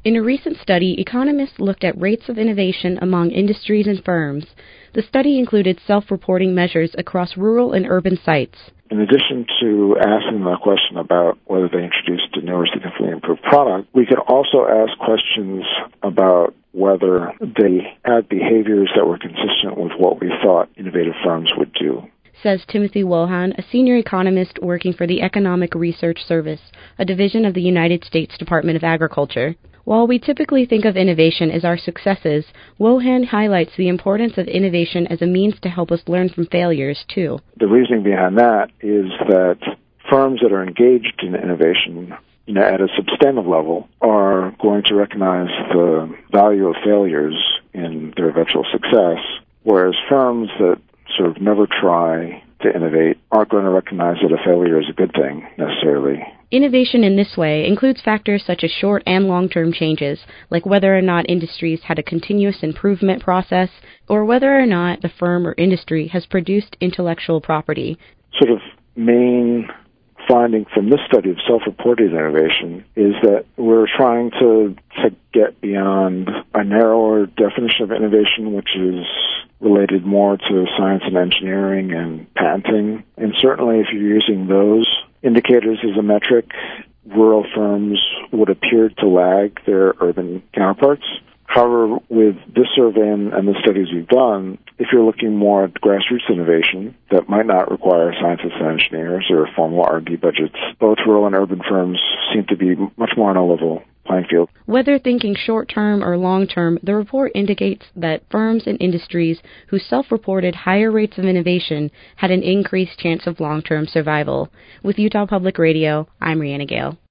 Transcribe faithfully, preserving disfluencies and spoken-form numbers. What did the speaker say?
In a recent study, economists looked at rates of innovation among industries and firms. The study included self-reporting measures across rural and urban sites. In addition to asking them a question about whether they introduced a new or significantly improved product, we could also ask questions about whether they had behaviors that were consistent with what we thought innovative firms would do. Says Timothy Wohan, a senior economist working for the Economic Research Service, a division of the United States Department of Agriculture. While we typically think of innovation as our successes, Wohan highlights the importance of innovation as a means to help us learn from failures, too. The reasoning behind that is that firms that are engaged in innovation, you know, at a substantive level, are going to recognize the value of failures in their eventual success, whereas firms that sort of never try to innovate aren't going to recognize that a failure is a good thing, necessarily. Innovation in this way includes factors such as short and long-term changes, like whether or not industries had a continuous improvement process, or whether or not the firm or industry has produced intellectual property. Sort of main finding from this study of self-reported innovation is that we're trying to, to get beyond a narrower definition of innovation, which is related more to science and engineering and patenting. And certainly if you're using those indicators as a metric, rural firms would appear to lag their urban counterparts. However, with this survey and, and the studies we've done, if you're looking more at grassroots innovation that might not require scientists and engineers or formal R and D budgets, both rural and urban firms seem to be much more on a level playing field. Whether thinking short-term or long-term, the report indicates that firms and industries who self-reported higher rates of innovation had an increased chance of long-term survival. With Utah Public Radio, I'm Rhianna Gale.